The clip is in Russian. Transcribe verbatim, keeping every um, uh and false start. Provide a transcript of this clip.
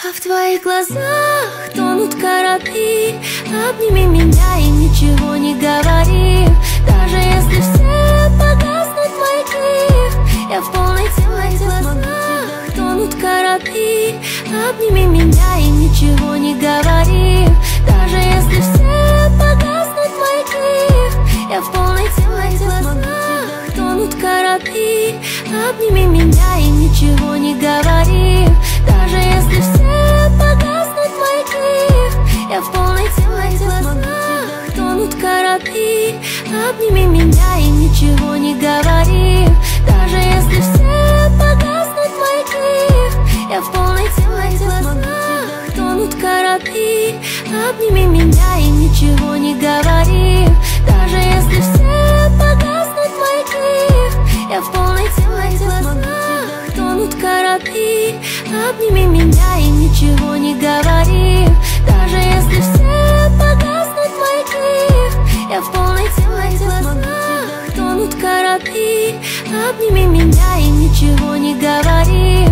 А в твоих глазах тонут корабли. Обними меня и ничего не говори. Даже если все погаснут маяки, я в полной темноте глазах тонут корабли. Обними меня и ничего не говори. Даже если все погаснут маяки, я в полной темноте глазах тонут корабли. Обними меня и ничего не говори. Даже если все погаснут маяки, я в полной темноте глазах тонут корабли. Обними меня и ничего не говори. Даже если все погаснут маяки, я в полной темноте глазах тонут корабли. Обними меня и ничего не говори. Даже если все погаснут маяки, я в полной темноте глазах тонут корабли. Обними меня и ничего не говори. Даже если все погаснут маяки, я в полной темноте глазах тонут корабли. Обними меня и ничего не говори.